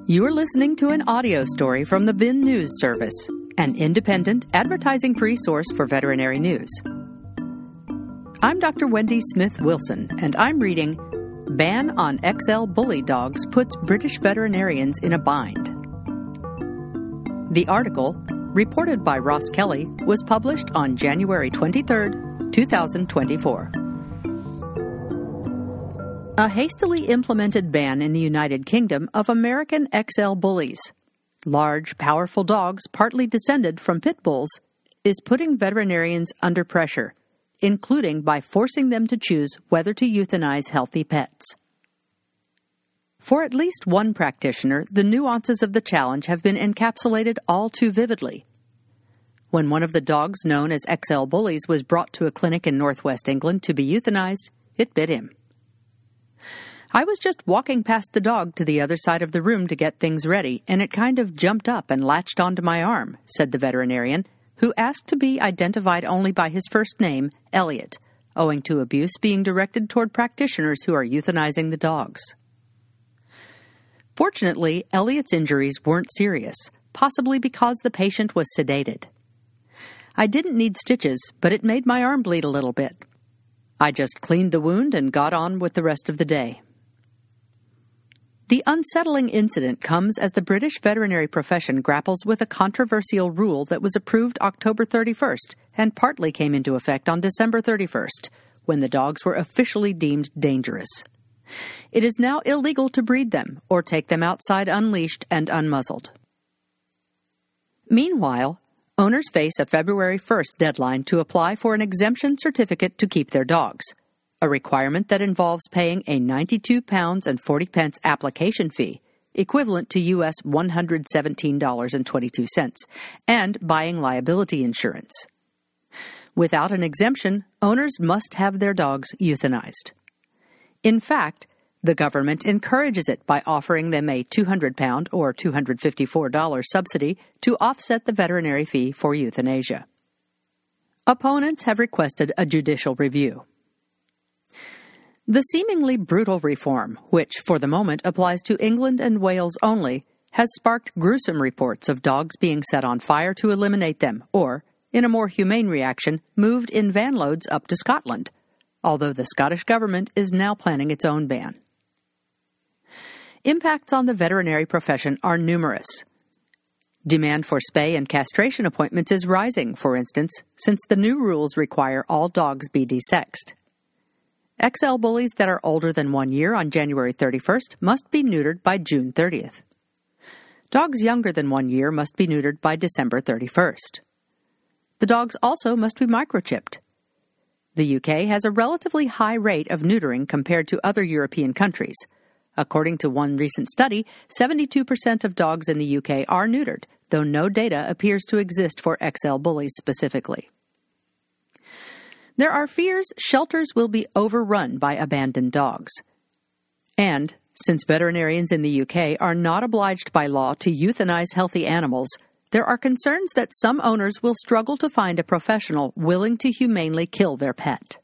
You are listening to an audio story from the VIN News Service, an independent, advertising-free source for veterinary news. I'm Dr. Wendy Smith Wilson, and I'm reading Ban on XL Bully Dogs Puts British Veterinarians in a Bind. The article, reported by Ross Kelly, was published on January 23, 2024. A hastily implemented ban in the United Kingdom of American XL bullies, large, powerful dogs partly descended from pit bulls, is putting veterinarians under pressure, including by forcing them to choose whether to euthanize healthy pets. For at least one practitioner, the nuances of the challenge have been encapsulated all too vividly. When one of the dogs known as XL bullies was brought to a clinic in northwest England to be euthanized, it bit him. I was just walking past the dog to the other side of the room to get things ready, and it kind of jumped up and latched onto my arm, said the veterinarian, who asked to be identified only by his first name, Elliot, owing to abuse being directed toward practitioners who are euthanizing the dogs. Fortunately, Elliot's injuries weren't serious, possibly because the patient was sedated. I didn't need stitches, but it made my arm bleed a little bit. I just cleaned the wound and got on with the rest of the day. The unsettling incident comes as the British veterinary profession grapples with a controversial rule that was approved October 31st and partly came into effect on December 31st, when the dogs were officially deemed dangerous. It is now illegal to breed them or take them outside unleashed and unmuzzled. Meanwhile, owners face a February 1st deadline to apply for an exemption certificate to keep their dogs, a requirement that involves paying a £92.40 application fee, equivalent to US $117.22, and buying liability insurance. Without an exemption, owners must have their dogs euthanized. In fact, the government encourages it by offering them a £200 or $254 subsidy to offset the veterinary fee for euthanasia. Opponents have requested a judicial review. The seemingly brutal reform, which for the moment applies to England and Wales only, has sparked gruesome reports of dogs being set on fire to eliminate them or, in a more humane reaction, moved in van loads up to Scotland, although the Scottish government is now planning its own ban. Impacts on the veterinary profession are numerous. Demand for spay and castration appointments is rising, for instance, since the new rules require all dogs be desexed. XL bullies that are older than 1 year on January 31st must be neutered by June 30th. Dogs younger than 1 year must be neutered by December 31st. The dogs also must be microchipped. The UK has a relatively high rate of neutering compared to other European countries. According to one recent study, 72% of dogs in the UK are neutered, though no data appears to exist for XL bullies specifically. There are fears shelters will be overrun by abandoned dogs. And, since veterinarians in the UK are not obliged by law to euthanize healthy animals, there are concerns that some owners will struggle to find a professional willing to humanely kill their pet.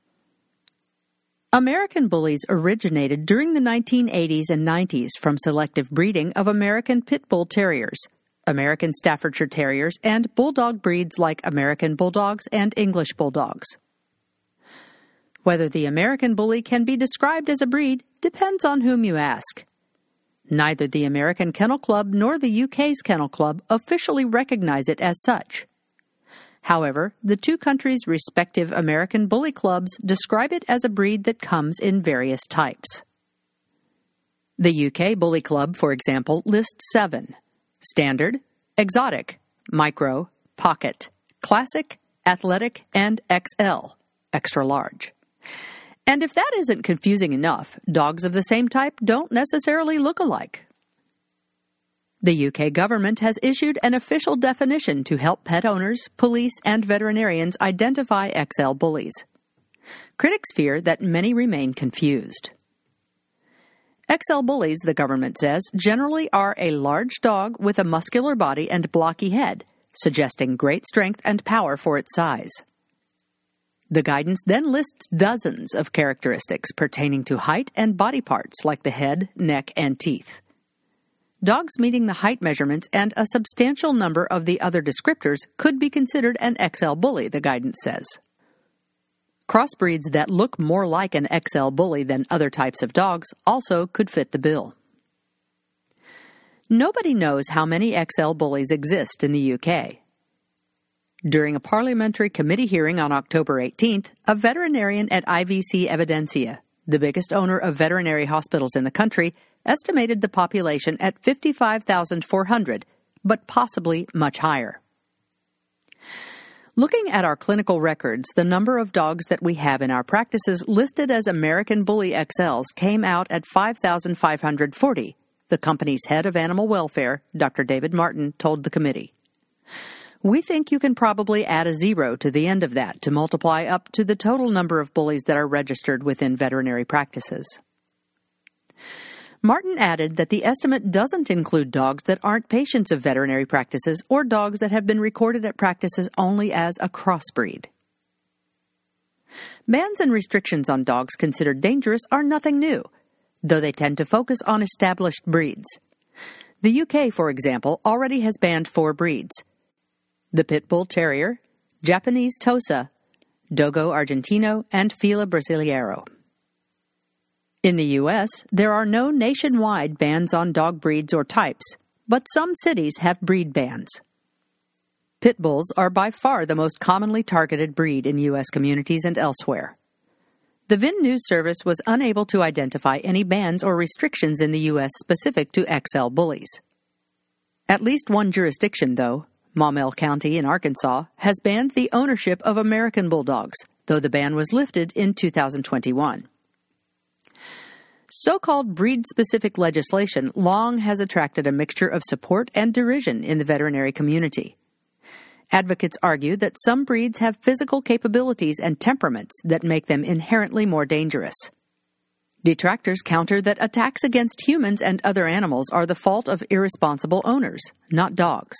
American bullies originated during the 1980s and 90s from selective breeding of American Pit Bull Terriers, American Staffordshire Terriers, and bulldog breeds like American Bulldogs and English Bulldogs. Whether the American Bully can be described as a breed depends on whom you ask. Neither the American Kennel Club nor the UK's Kennel Club officially recognize it as such. However, the two countries' respective American Bully Clubs describe it as a breed that comes in various types. The UK Bully Club, for example, lists 7: Standard, Exotic, Micro, Pocket, Classic, Athletic, and XL, extra large. And if that isn't confusing enough, dogs of the same type don't necessarily look alike. The UK government has issued an official definition to help pet owners, police, and veterinarians identify XL bullies. Critics fear that many remain confused. XL bullies, the government says, generally are a large dog with a muscular body and blocky head, suggesting great strength and power for its size. The guidance then lists dozens of characteristics pertaining to height and body parts like the head, neck, and teeth. dogs meeting the height measurements and a substantial number of the other descriptors could be considered an XL bully, the guidance says. Crossbreeds that look more like an XL bully than other types of dogs also could fit the bill. Nobody knows how many XL bullies exist in the UK. During a parliamentary committee hearing on October 18th, a veterinarian at IVC Evidensia, the biggest owner of veterinary hospitals in the country, estimated the population at 55,400, but possibly much higher. Looking at our clinical records, the number of dogs that we have in our practices listed as American Bully XLs came out at 5,540, the company's head of animal welfare, Dr. David Martin, told the committee. We think you can probably add a 0 to the end of that to multiply up to the total number of bullies that are registered within veterinary practices. Martin added that the estimate doesn't include dogs that aren't patients of veterinary practices or dogs that have been recorded at practices only as a crossbreed. Bans and restrictions on dogs considered dangerous are nothing new, though they tend to focus on established breeds. The UK, for example, already has banned 4 breeds: the Pit Bull Terrier, Japanese Tosa, Dogo Argentino, and Fila Brasileiro. In the U.S., there are no nationwide bans on dog breeds or types, but some cities have breed bans. Pit bulls are by far the most commonly targeted breed in U.S. communities and elsewhere. The VIN News Service was unable to identify any bans or restrictions in the U.S. specific to XL bullies. At least one jurisdiction, though, Maumelle County in Arkansas, has banned the ownership of American bulldogs, though the ban was lifted in 2021. So-called breed-specific legislation long has attracted a mixture of support and derision in the veterinary community. Advocates argue that some breeds have physical capabilities and temperaments that make them inherently more dangerous. Detractors counter that attacks against humans and other animals are the fault of irresponsible owners, not dogs.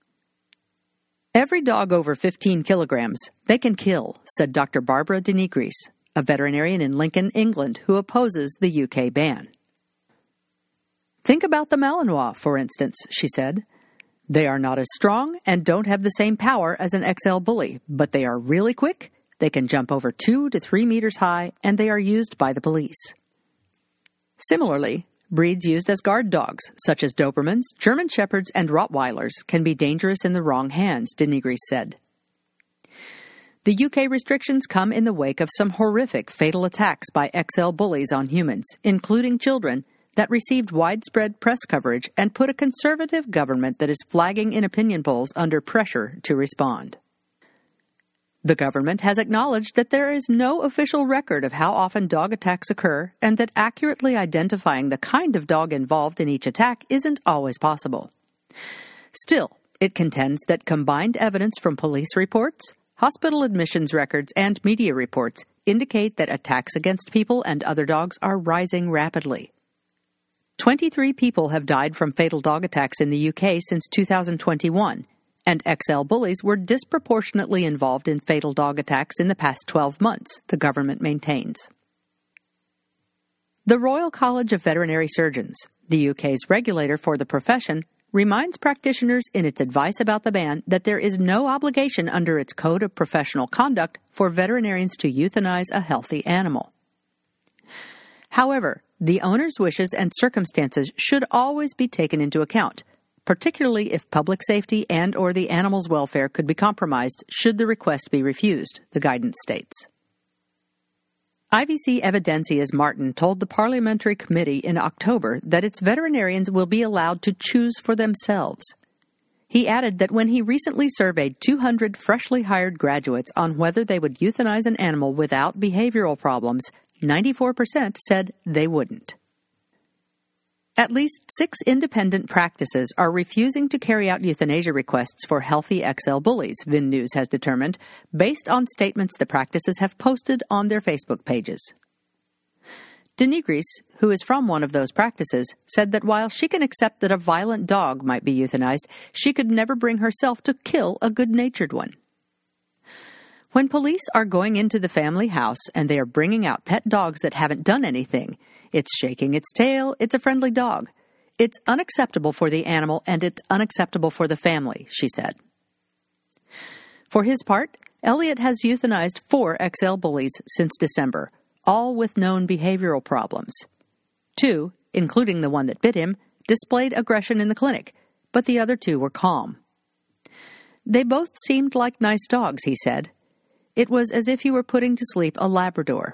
Every dog over 15 kilograms, they can kill, said Dr. Barbara Denigris, a veterinarian in Lincoln, England, who opposes the UK ban. Think about the Malinois, for instance, she said. They are not as strong and don't have the same power as an XL bully, but they are really quick, they can jump over 2 to 3 meters high, and they are used by the police. Similarly, breeds used as guard dogs, such as Dobermans, German Shepherds, and Rottweilers, can be dangerous in the wrong hands, Denigris said. The UK restrictions come in the wake of some horrific fatal attacks by XL bullies on humans, including children, that received widespread press coverage and put a conservative government that is flagging in opinion polls under pressure to respond. The government has acknowledged that there is no official record of how often dog attacks occur and that accurately identifying the kind of dog involved in each attack isn't always possible. Still, it contends that combined evidence from police reports, hospital admissions records, and media reports indicate that attacks against people and other dogs are rising rapidly. 23 people have died from fatal dog attacks in the UK since 2021, and XL bullies were disproportionately involved in fatal dog attacks in the past 12 months, the government maintains. The Royal College of Veterinary Surgeons, the UK's regulator for the profession, reminds practitioners in its advice about the ban that there is no obligation under its Code of Professional Conduct for veterinarians to euthanize a healthy animal. However, the owner's wishes and circumstances should always be taken into account, particularly if public safety and/or the animal's welfare could be compromised should the request be refused, the guidance states. IVC Evidensia's Martin told the parliamentary committee in October that its veterinarians will be allowed to choose for themselves. He added that when he recently surveyed 200 freshly hired graduates on whether they would euthanize an animal without behavioral problems, 94% said they wouldn't. At least 6 independent practices are refusing to carry out euthanasia requests for healthy XL bullies, VIN News has determined, based on statements the practices have posted on their Facebook pages. Denigris, who is from one of those practices, said that while she can accept that a violent dog might be euthanized, she could never bring herself to kill a good-natured one. When police are going into the family house and they are bringing out pet dogs that haven't done anything, it's shaking its tail, it's a friendly dog. "It's unacceptable for the animal and it's unacceptable for the family," she said. For his part, Elliott has euthanized 4 XL bullies since December, all with known behavioral problems. 2, including the one that bit him, displayed aggression in the clinic, but the other 2 were calm. "They both seemed like nice dogs," he said. "It was as if you were putting to sleep a Labrador."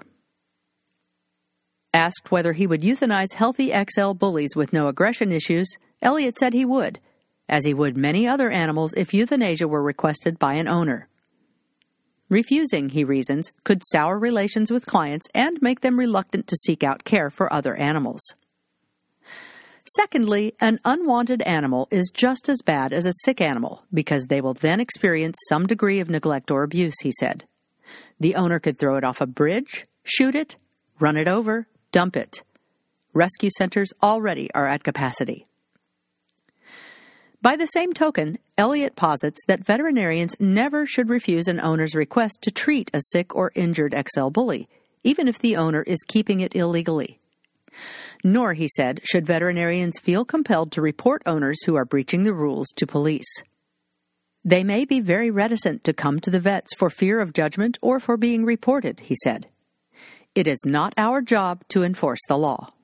Asked whether he would euthanize healthy XL bullies with no aggression issues, Elliott said he would, as he would many other animals if euthanasia were requested by an owner. Refusing, he reasons, could sour relations with clients and make them reluctant to seek out care for other animals. Secondly, an unwanted animal is just as bad as a sick animal because they will then experience some degree of neglect or abuse, he said. The owner could throw it off a bridge, shoot it, run it over, dump it. Rescue centers already are at capacity. By the same token, Elliott posits that veterinarians never should refuse an owner's request to treat a sick or injured XL bully, even if the owner is keeping it illegally. Nor, he said, should veterinarians feel compelled to report owners who are breaching the rules to police. They may be very reticent to come to the vets for fear of judgment or for being reported, he said. It is not our job to enforce the law.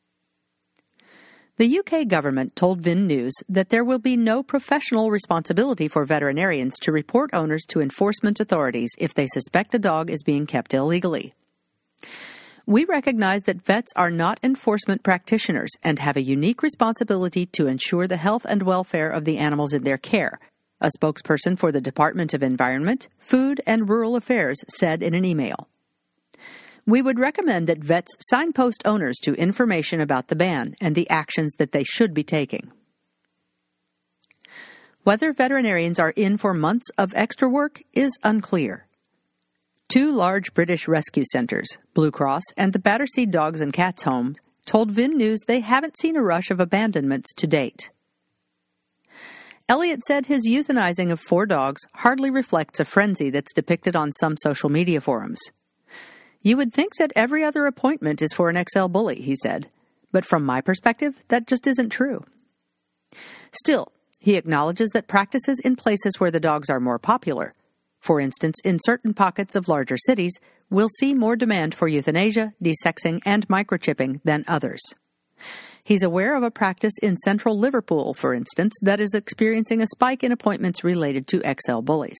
The UK government told VIN News that there will be no professional responsibility for veterinarians to report owners to enforcement authorities if they suspect a dog is being kept illegally. We recognize that vets are not enforcement practitioners and have a unique responsibility to ensure the health and welfare of the animals in their care, a spokesperson for the Department of Environment, Food and Rural Affairs said in an email. We would recommend that vets signpost owners to information about the ban and the actions that they should be taking. Whether veterinarians are in for months of extra work is unclear. 2 large British rescue centers, Blue Cross and the Battersea Dogs and Cats Home, told VIN News they haven't seen a rush of abandonments to date. Elliott said his euthanizing of 4 dogs hardly reflects a frenzy that's depicted on some social media forums. You would think that every other appointment is for an XL bully, he said, but from my perspective, that just isn't true. Still, he acknowledges that practices in places where the dogs are more popular, for instance, in certain pockets of larger cities, will see more demand for euthanasia, desexing, and microchipping than others. He's aware of a practice in central Liverpool, for instance, that is experiencing a spike in appointments related to XL bullies.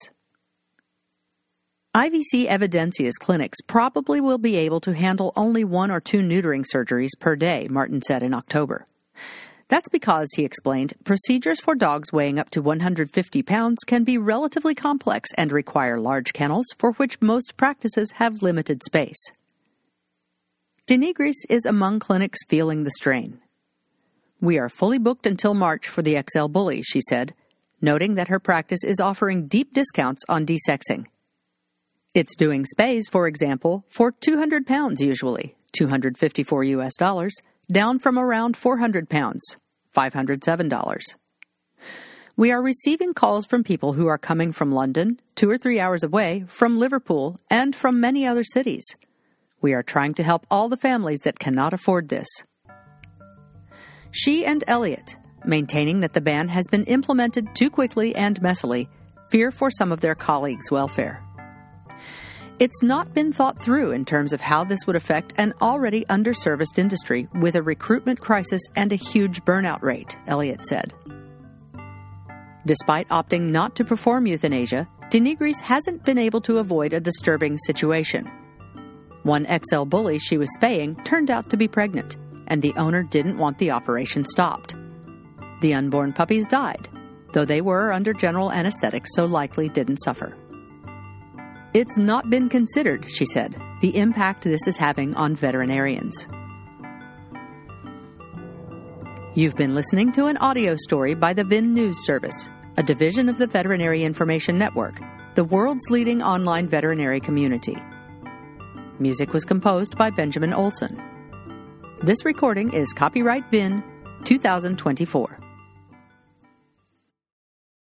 IVC Evidensia's clinics probably will be able to handle only 1 or 2 neutering surgeries per day, Martin said in October. That's because, he explained, procedures for dogs weighing up to 150 pounds can be relatively complex and require large kennels for which most practices have limited space. Denigris is among clinics feeling the strain. We are fully booked until March for the XL bully, she said, noting that her practice is offering deep discounts on desexing. It's doing spays, for example, for 200 pounds usually, $254 US, down from around 400 pounds, $507. We are receiving calls from people who are coming from London, 2 or 3 hours away, from Liverpool, and from many other cities. We are trying to help all the families that cannot afford this. She and Elliott, maintaining that the ban has been implemented too quickly and messily, fear for some of their colleagues' welfare. It's not been thought through in terms of how this would affect an already underserviced industry with a recruitment crisis and a huge burnout rate, Elliott said. Despite opting not to perform euthanasia, Denigris hasn't been able to avoid a disturbing situation. One XL bully she was spaying turned out to be pregnant, and the owner didn't want the operation stopped. The unborn puppies died, though they were under general anesthetic, so likely didn't suffer. It's not been considered, she said, the impact this is having on veterinarians. You've been listening to an audio story by the VIN News Service, a division of the Veterinary Information Network, the world's leading online veterinary community. Music was composed by Benjamin Olson. This recording is copyright VIN 2024.